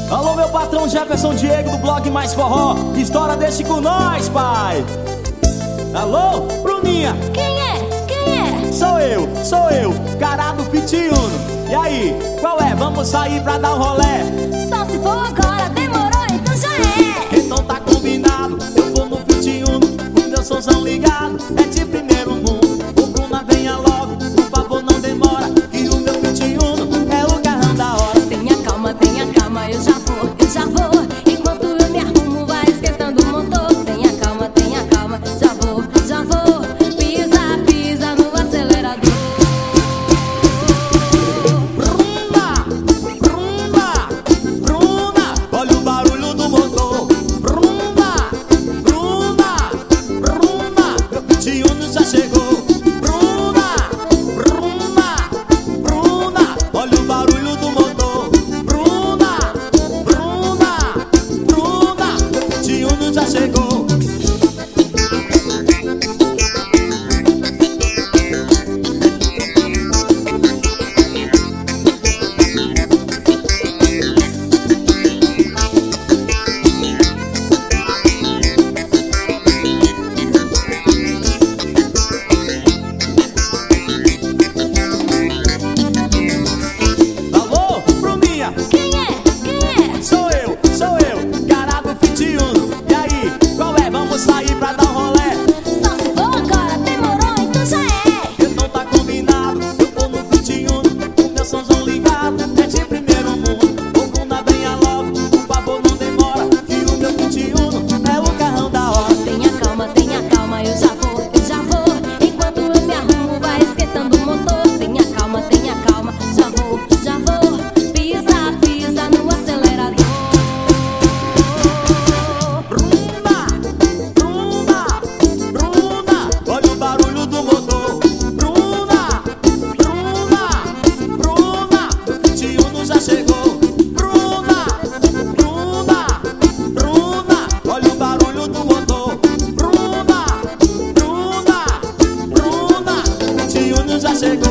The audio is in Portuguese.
Alô, meu patrão Jefferson Diego do blog Mais Forró. História desse com nós, pai. Alô, Bruninha. Quem é? Quem é? Sou eu, cara do Fitiuno. E aí, qual é? Vamos sair pra dar um rolé? Só se for agora, demorou, então já é. Então tá combinado, eu vou no Fitiuno, o meu somzão ligado, é de primeiro mundo. Ô Bruna, venha logo, por favor não demora, que o meu Fitiuno é o carrão da hora. Tenha calma, eu já vou. Enquanto eu me arrumo, vai esquentando o motor. Tenha calma, já vou. Pisa no acelerador. Bruna, olha o barulho do motor. Bruna, meu Fitiuno já chegou. Bruna, olha o barulho do motor. Bruna, meu Fitiuno já chegou. Alô, Bruninha. Quem é? Sou eu, cara do Fitiuno. E aí, qual é? Vamos sair pra dar um rolé? Só se for agora, demorou, então já é. Então tá combinado, eu vou no Fitiuno, o meu somzão ligado, é de primeiro mundo. Ô Bruna, venha logo, por favor não demora, que o meu Fitiuno é o carrão da hora. Tenha calma, eu já vou. Enquanto eu me arrumo, vai esquentando o motor. Tenha calma, já vou. Pisa no acelerador. Bruna, olha o barulho do motor. Bruna, meu Fitiuno já chegou. Bruna, olha o barulho do motor. Bruna, meu Fitiuno já chegou.